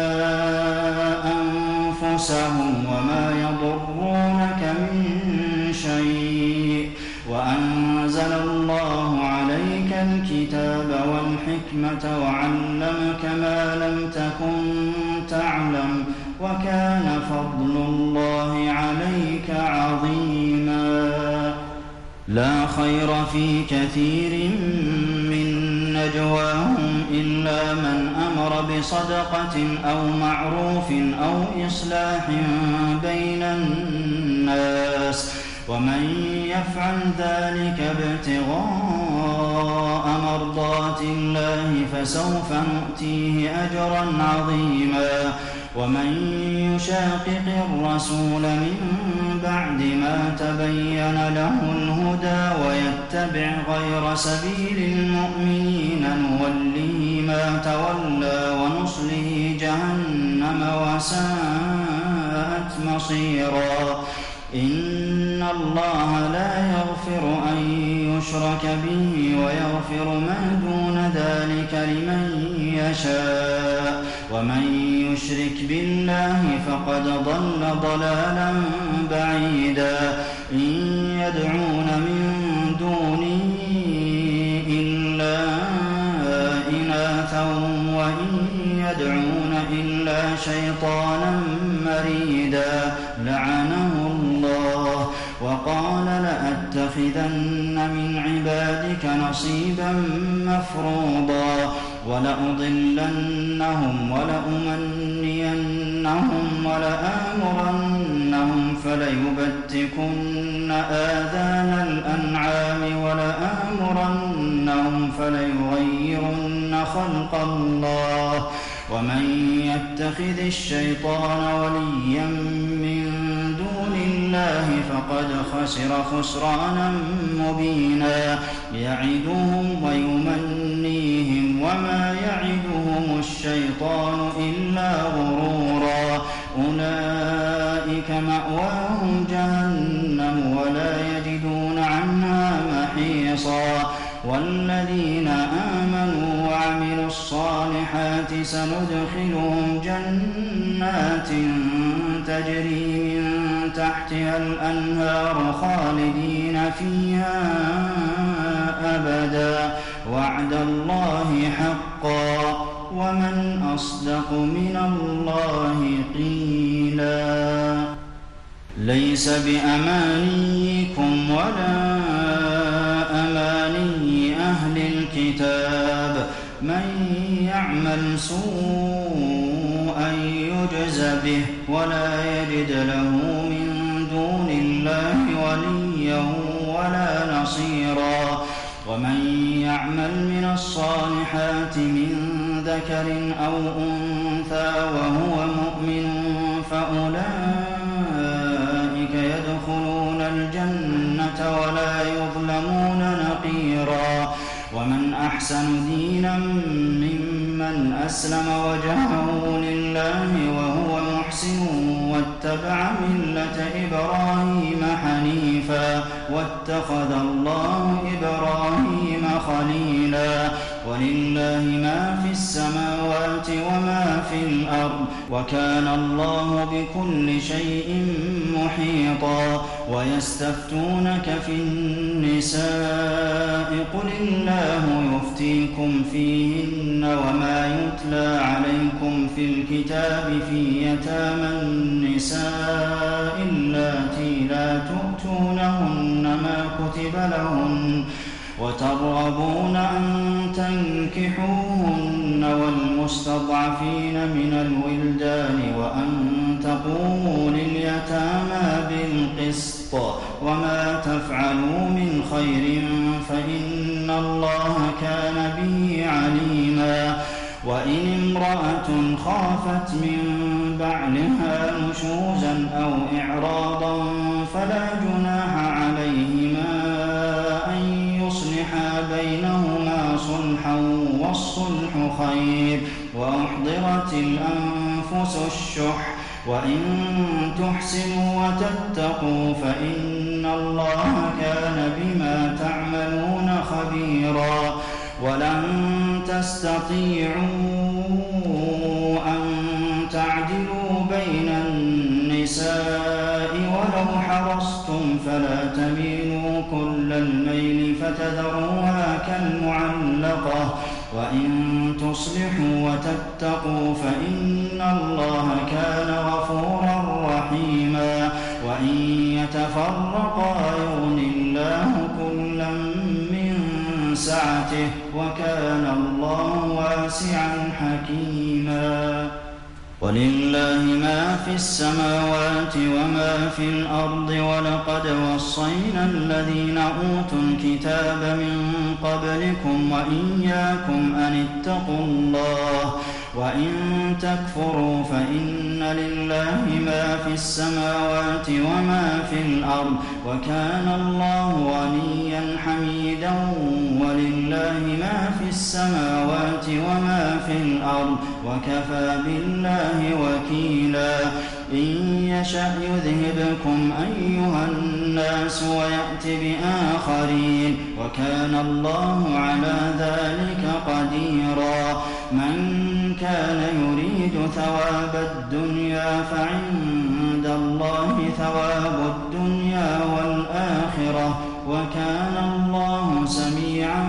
أَنفُسَهُمْ وَمَا يَضُرُّونَكَ مِن شَيْءٍ ۚ وَأَنزَلَ اللَّهُ عَلَيْكَ الْكِتَابَ وَالْحِكْمَةَ وَعَلَّمَكَ مَا لَمْ تَكُن تَعْلَمُ ۚ وَكَانَ فَضْلُ اللَّهِ عَلَيْكَ عَظِيمًا لَا خَيْرَ فِي كَثِيرٍ مِّن نَّجْوَاهُمْ إِلَّا مَنْ أَمَرَ بِصَدَقَةٍ أَوْ مَعْرُوفٍ أَوْ إِصْلَاحٍ بَيْنَ النَّاسِ ۚ وَمَن يَفْعَلْ ذَٰلِكَ ابْتِغَاءَ مَرْضَاتِ اللَّهِ فَسَوْفَ نُؤْتِيهِ أَجْرًا عَظِيمًا وَمَن يُشَاقِقِ الرَّسُولَ مِن بَعْدِ مَا تَبَيَّنَ لَهُ الْهُدَىٰ وَيَتَّبِعْ غَيْرَ سَبِيلِ الْمُؤْمِنِينَ نُوَلِّهِ مَا تَوَلَّىٰ وَنُصْلِهِ جَهَنَّمَ وَسَاءَتْ مَصِيرًا إِنَّ اللَّهَ لَا يَغْفِرُ أَن يُشْرَكَ بِهِ وَيَغْفِرُ مَا دُونَ ذَٰلِكَ لِمَن يَشَاءُ ۚ وَمَن يُشْرِكْ بِاللَّهِ فَقَدْ ضَلَّ ضَلَالًا بَعِيدًا إِن يَدْعُونَ مِن دُونِهِ إِلَّا إِنَاثًا وَإِن يَدْعُونَ إِلَّا شَيْطَانًا مَّرِيدًا لَّعَنَهُ اللَّهُ وَقَالَ لَأَتَّخِذَنَّ مِنْ عبادك نصيبا مفروضا ولأضلنهم ولأمنينهم ولآمرنهم فليبتكن آذان الأنعام ولآمرنهم فليغيرن خلق الله ومن يتخذ الشيطان وليا من دون الله فقد خسر خسرانا مبينا يعدهم ويمنيهم وما يعدهم الشيطان إلا غرورا أولئك مأواهم جهنم ولا يجدون عنها محيصا والذين آمنوا وعملوا الصالحات سندخلهم جنات تجري من تحتها الأنهار خالدين فيها أبدا وعد الله حقا ومن أصدق من الله قيلا ليس بأمانيكم ولا أماني أهل الكتاب من يعمل سوءا يجز به ولا يجد له من دون الله وليا ولا نصيرا ومن يعمل من الصالحات من ذكر أو أنثى وهو مؤمن فأولئك يدخلون الجنة ولا يظلمون نقيرا ومن أحسن دينا ممن أسلم وجهه لله وهو محسن واتبع ملة إبراهيم حنيفا واتخذ الله إبراهيم خليلا ولله ما في السماوات وما في الأرض وكان الله بكل شيء محيطا ويستفتونك في النساء قل الله يفتيكم فيهن وما يتلى عليكم في الكتاب في يتامى النساء اللاتي لا تؤتونهن ما كتب لهن وترغبون أن تنكحوهن والمستضعفين من الولدان وأن تقوموا لليتامى بالقسط وما تفعلوا من خير فإن الله كان به عليما وإن امرأة خافت من بعلها نشوزا أو إعراضا فلا جناح عليهما أن يصلحا بينهما صلحا والصلح خير وأحضرت الأنفس الشح وإن تحسنوا وتتقوا فإن الله كان بما تعملون خبيرا ولن تستطيعوا أن تعدلوا بين النساء ولو حرصتم فلا تميلوا كل الميل فتذروها كالمعلقة وإن تصلحوا وتتقوا فإن الله كان غفورا رحيما وإن يتفرقا يغن الله كلا من سعته وكان الله واسعا حكيما ولله ما في السماوات وما في الأرض ولقد وصينا الذين أوتوا الكتاب من قبلكم وإياكم أن اتقوا الله وإن تكفروا فإن لله ما في السماوات وما في الأرض وكان الله غنيا حميدا ولله ما في السماوات وما في الأرض وكفى بالله وكيلا إن يشأ يذهبكم أيها الناس ويأت بآخرين وكان الله على ذلك قديرا من كان يريد ثواب الدنيا فعند الله ثواب الدنيا والآخرة وكان الله سميعا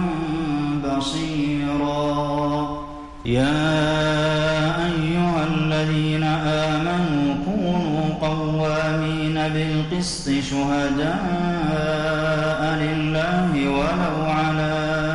بصيرا يا أيها الذين آمنوا كونوا قوامين بالقسط شهداء لله ولو على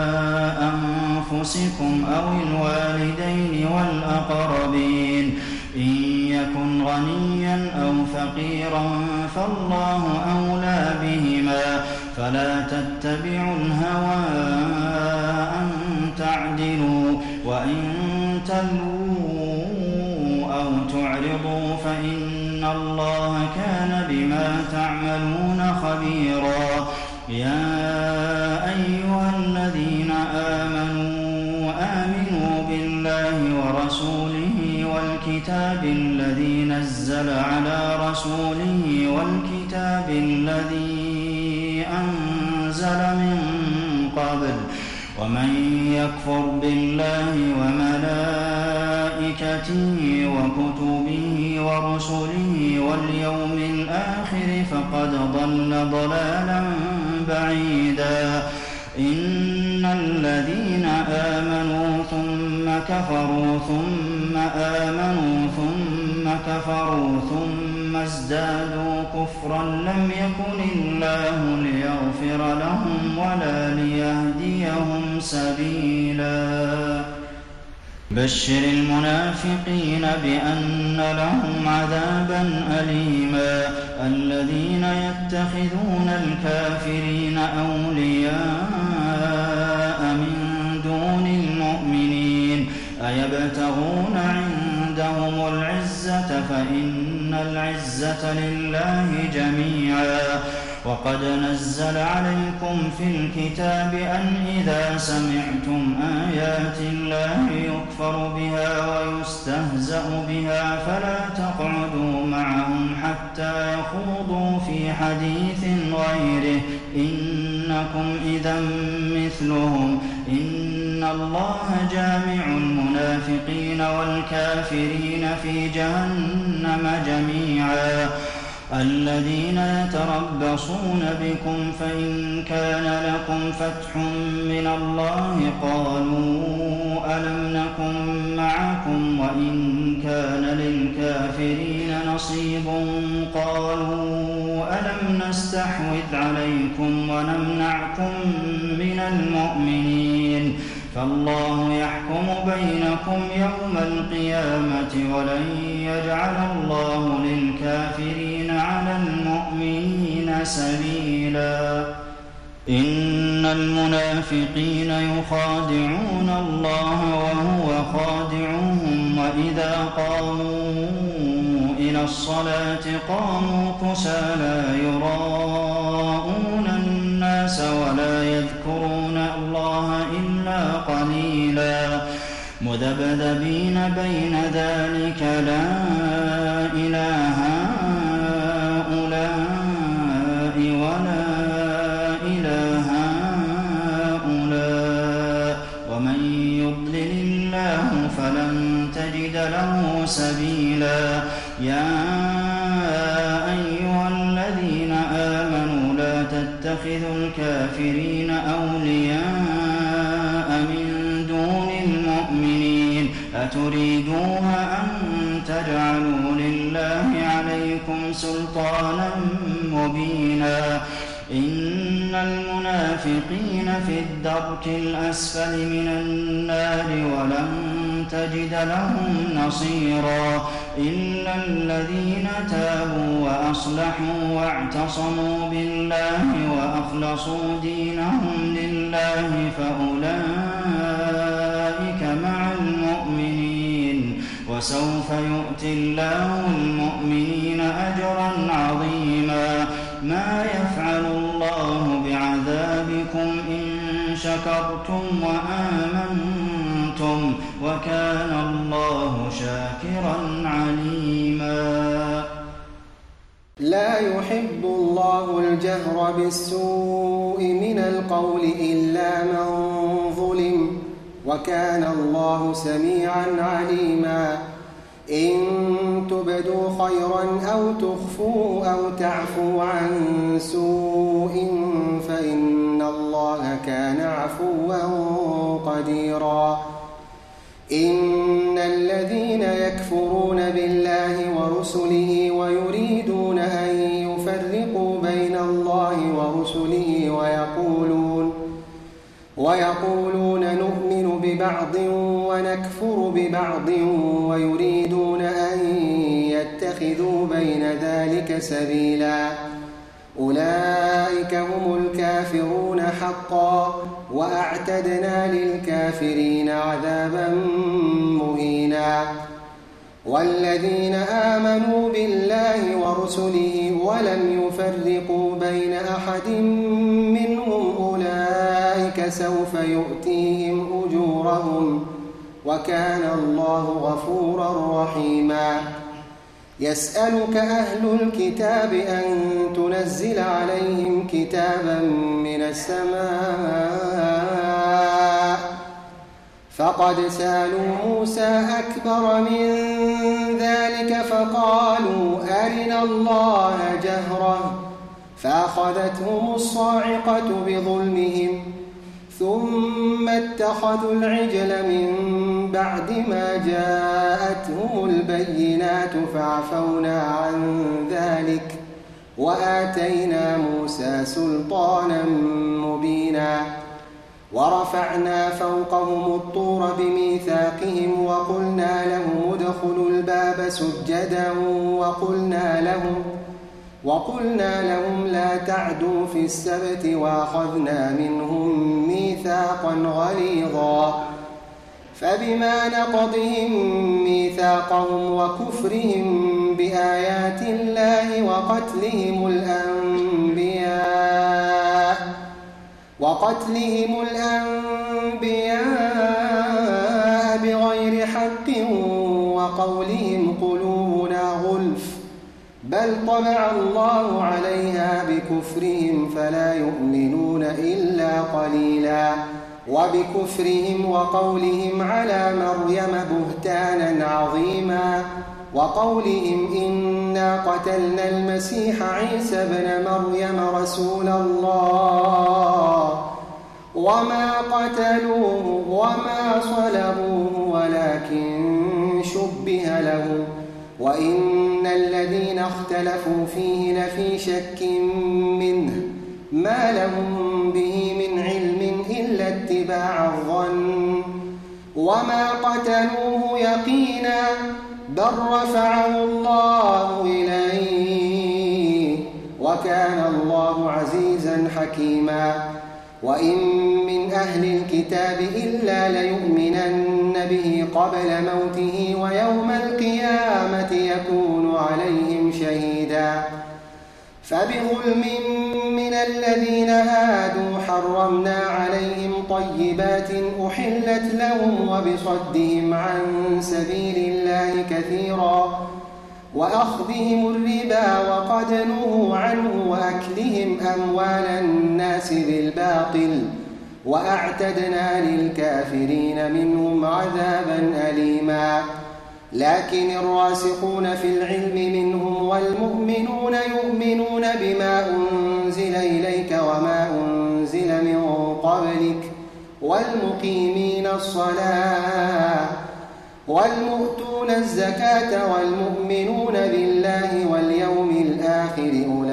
أنفسكم أو الوالدين والأقربين إن يكن غنيا أو فقيرا فالله أولى بهما فلا تتبعوا الهوى أن تعدلوا وإن تلووا أو تعرضوا فإن الله كان بما تعملون خبيرا يا أيها الذين آمنوا آمنوا بالله ورسوله والكتاب الذي نزل على رسوله والكتاب الذي أنزل من قبل ومن يكفر بالله وملائكته وكتبه ورسله واليوم الآخر فقد ضل ضلالا بعيدا إن الذين آمنوا ثم كفروا ثم آمنوا ثم كفروا ثم ازدادوا كفرا لم يكن الله ليغفر لهم ولا ليهديهم سبيلا بشر المنافقين بأن لهم عذابا أليما الذين يتخذون الكافرين أولياء من دون المؤمنين أيبتغون عندهم العزة فإن العزة لله جميعا وقد نزل عليكم في الكتاب أن إذا سمعتم آيات الله يكفر بها ويستهزأ بها فلا تقعدوا معهم حتى يخوضوا في حديث غيره إنكم إذا مثلهم إن الله جامع المنافقين والكافرين في جهنم جميعا الذين يتربصون بكم فإن كان لكم فتح من الله قالوا ألم نكن معكم وإن كان للكافرين نصيب قالوا ألم نستحوذ عليكم ونمنعكم من المؤمنين فالله يحكم بينكم يوم القيامة ولن يجعل الله للكافرين على المؤمنين سبيلا إن المنافقين يخادعون الله وهو خادعهم وإذا قاموا إلى الصلاة قاموا كسالى يراءون الناس ولا يذكرون الله إلا قليلا مذبذبين بين ذلك لا إله هؤلاء ولا إله هؤلاء ومن يضلل الله فلن تجد له سبيلا يا أيها الذين آمنوا لا تتخذوا الكافرين أولياء من دون المؤمنين أتريدون أن تجعلوا لله عليكم سلطانا مبينا إن المنافقين في الدرك الأسفل من النار ولن تجد لهم نصيرا إلا الذين تابوا وأصلحوا واعتصموا بالله وأخلصوا دينهم لله فأولئك مع المؤمنين وسوف يؤتي الله المؤمنين أجرا عظيما ما يفعل الله بعذابكم إن شكرتم وآمنتم وكان الله شاكرا عليما لا يحب الله الجهر بالسوء من القول إلا من ظلم وكان الله سميعا عليما إن تبدوا خيرا أو تخفوا أو تعفوا عن سوء فإن الله كان عفوا قديرا إن الذين يكفرون بالله ورسله ويريدون أن يفرقوا بين الله ورسله ويقولون يكفر ببعض ويريدون أن يتخذوا بين ذلك سبيلا أولئك هم الكافرون حقا وأعتدنا للكافرين عذابا مهينا والذين آمنوا بالله ورسله ولم يفرقوا بين أحد منهم أولئك سوف يؤتيهم أجورهم وكان الله غفورا رحيما يسألك أهل الكتاب أن تنزل عليهم كتابا من السماء فقد سألوا موسى أكبر من ذلك فقالوا أرنا الله جهرة فأخذتهم الصاعقة بظلمهم ثم اتخذوا العجل من بعد ما جاءتهم البينات فعفونا عن ذلك وآتينا موسى سلطانا مبينا ورفعنا فوقهم الطور بميثاقهم وقلنا لهم ادخلوا الباب سجدا وقلنا لهم وقلنا لهم لا تعدوا في السبت وأخذنا منهم ميثاقا غليظا فبما نقضهم ميثاقهم وكفرهم بآيات الله وقتلهم الأنبياء وقتلهم الأنبياء بغير حق وقولهم قلوبنا غلف بل طبع الله عليها بكفرهم فلا يؤمنون إلا قليلا وبكفرهم وقولهم على مريم بهتانا عظيما وقولهم إنا قتلنا المسيح عيسى ابن مريم رسول الله وما قتلوه وما صلبوه ولكن شبه له وإن الذين اختلفوا فيه لفي شك منه ما لهم به من علم إلا اتباع الظن وما قتلوه يقينا بل رفعه الله إليه وكان الله عزيزا حكيما وإن من أهل الكتاب إلا ليؤمنن به قبل موته ويوم القيامة يكون عليهم شهيدا فبظلم من الذين هادوا حرمنا عليهم طيبات أحلت لهم وبصدهم عن سبيل الله كثيرا وأخذهم الربا وقد نهوا عنه وأكلهم أموال الناس بالباطل وأعتدنا للكافرين منهم عذابا أليما لكن الراسخون في العلم منهم والمؤمنون يؤمنون بما أنزل إليك وما أنزل من قبلك والمقيمين الصلاة والمؤتون الزكاة والمؤمنون بالله واليوم الآخر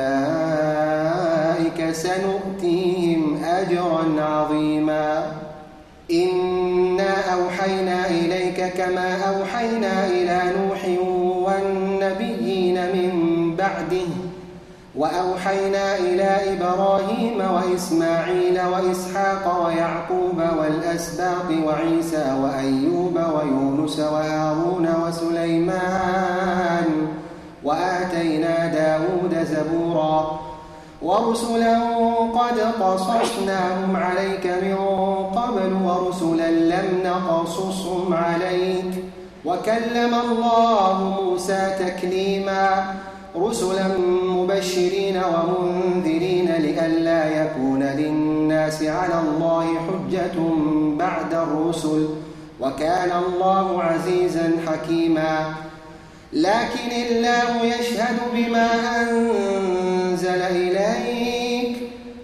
أولئك سنؤتيهم أجرا عظيما إنا أوحينا إليك كما أوحينا إلى نوح والنبيين من بعده وأوحينا إلى إبراهيم وإسماعيل وإسحاق ويعقوب والأسباط وعيسى وأيوب ويونس وهارون وسليمان وآتينا داود زبورا ورسلا قد قصصناهم عليك من قبل ورسلا لم نقصصهم عليك وكلم الله موسى تكليما رسلا مبشرين ومنذرين لئلا يكون للناس على الله حجة بعد الرسل وكان الله عزيزا حكيما لكن الله يشهد بما أنزل إليك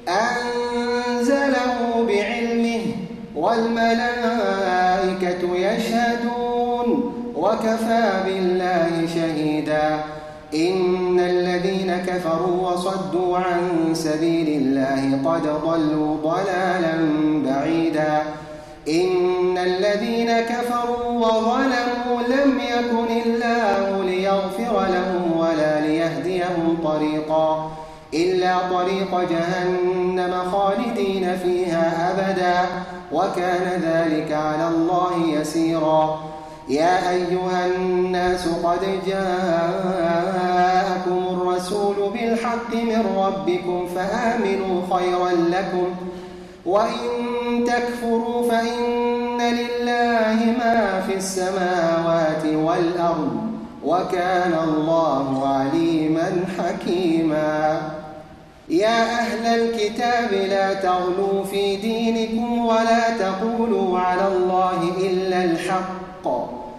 أنزله بعلمه والملائكة يشهدون وكفى بالله شهيدا إن الذين كفروا وصدوا عن سبيل الله قد ضلوا ضلالا بعيدا إن الذين كفروا وظلموا لم يكن الله ليغفر لهم ولا ليهديهم طريقا إلا طريق جهنم خالدين فيها أبدا وكان ذلك على الله يسيرا. يا أيها الناس قد جاءكم الرسول بالحق من ربكم فآمنوا خيرا لكم وإن تكفروا فإن لله ما في السماوات والأرض وكان الله عليما حكيما. يا أهل الكتاب لا تغلوا في دينكم ولا تقولوا على الله إلا الحق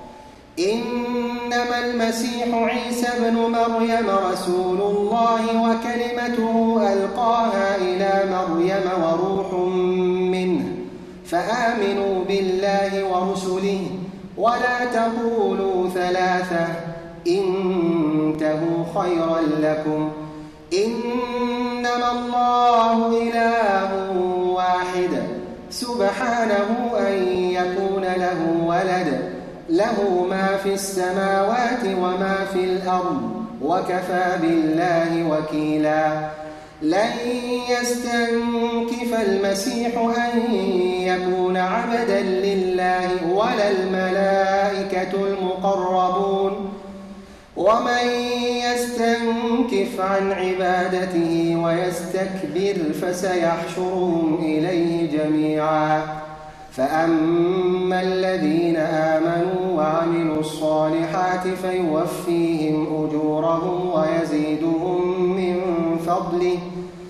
إنما المسيح عيسى ابن مريم رسول الله وكلمته ألقاها إلى مريم وروح منه فآمنوا بالله ورسله ولا تقولوا ثلاثة انتهوا خيرا لكم إنما الله إله واحد سبحانه أن يكون له ولد له ما في السماوات وما في الأرض وكفى بالله وكيلا. لن يستنكف المسيح أن يكون عبدا لله ولا الملائكة المقربون ومن يستنكف عن عبادته ويستكبر فسيحشرهم إليه جميعا. فأما الذين آمنوا وعملوا الصالحات فيوفيهم أجورهم ويزيدهم من فضله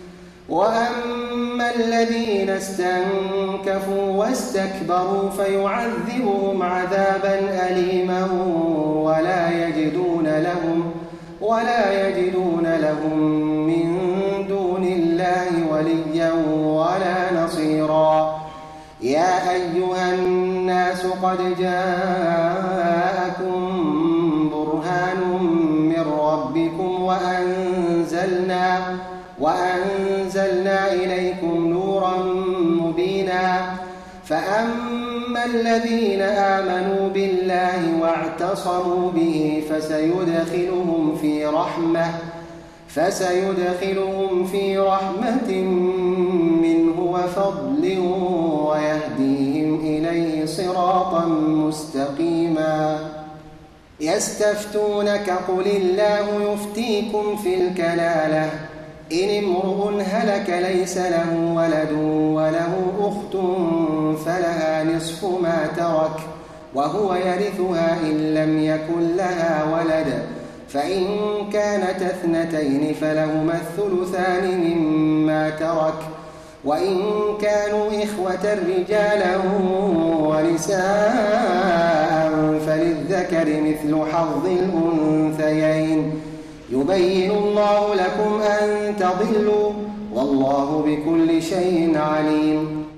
وأما الذين استنكفوا واستكبروا فيعذبهم عذابا أليما ولا يجدون لهم ولا يجدون لهم من دون الله وليا ولا نصيرا. يا أيها الناس قد جاءكم برهان من ربكم وأنزلنا وأنزلنا إليكم نورا مبينا. فأما الذين آمنوا بالله واعتصموا به فسيدخلهم في رحمة فسيدخلهم في رحمة منه وفضل ويهديهم إليه صراطا مستقيما. يستفتونك قل الله يفتيكم في الكلالة إن امرؤ هلك ليس له ولد وله أخت فلها نصف ما ترك وهو يرثها إن لم يكن لها ولد فإن كانت اثنتين فلهما الثلثان مما ترك وإن كانوا إخوة رجالا ونساء فللذكر مثل حظ الأنثيين يبين الله لكم أن تضلوا والله بكل شيء عليم.